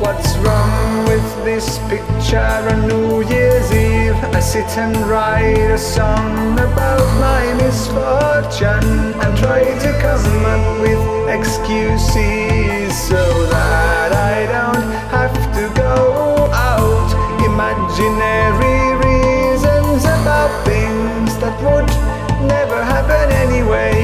What's wrong with this picture on New Year's Eve? I sit and write a song about my misfortune and try to come up with excuses so that I don't have to go out. Imaginary reasons about things that would never happen anyway.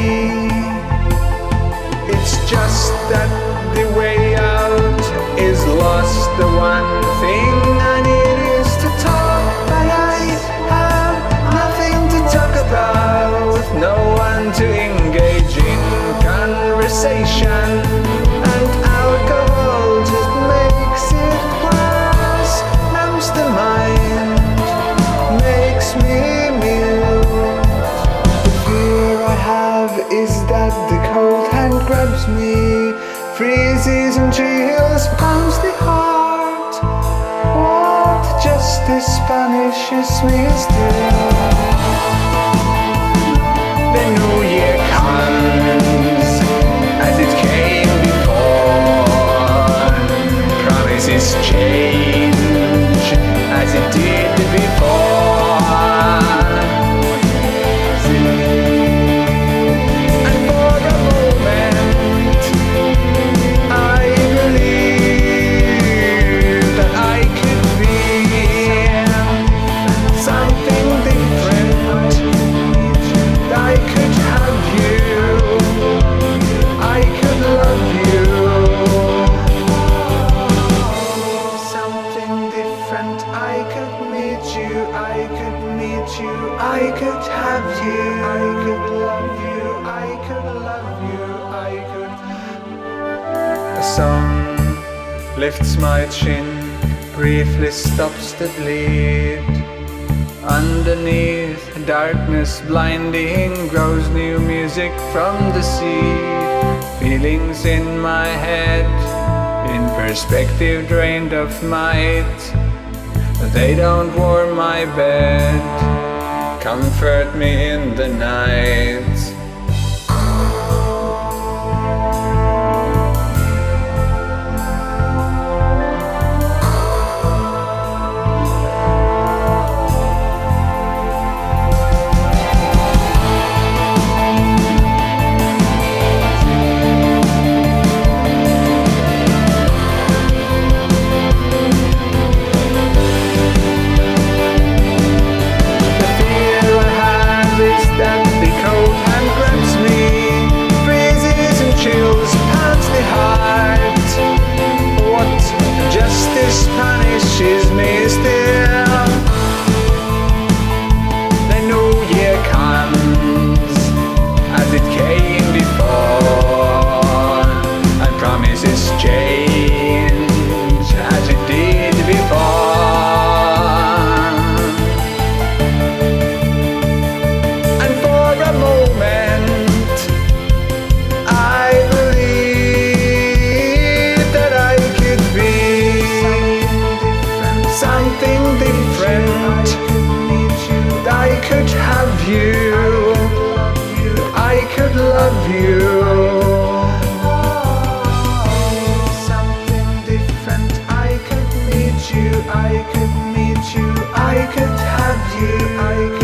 It's just that the way out is lost. The one thing I need is to talk, but I have nothing to talk about. No one to engage in conversation, and alcohol just makes it worse. Numbs the mind, makes me mute. The fear I have is that the cold hand grabs me, freezes and chills, pounds the heart. What justice punishes me still. The new year comes as it came before. Promises change as it did before. I could have you, I could love you, I could love you, I could. A song lifts my chin, briefly stops the bleed. Underneath darkness blinding grows new music from the sea. Feelings in my head, in perspective drained of might. They don't warm my bed, comfort me in the night. Punishes me still. The new year comes as it came before, and promises change as it did before. And for a moment I believe that I could be something different. I could have you, I could love you. Something different. I could meet you, I could meet you, I could have you, I could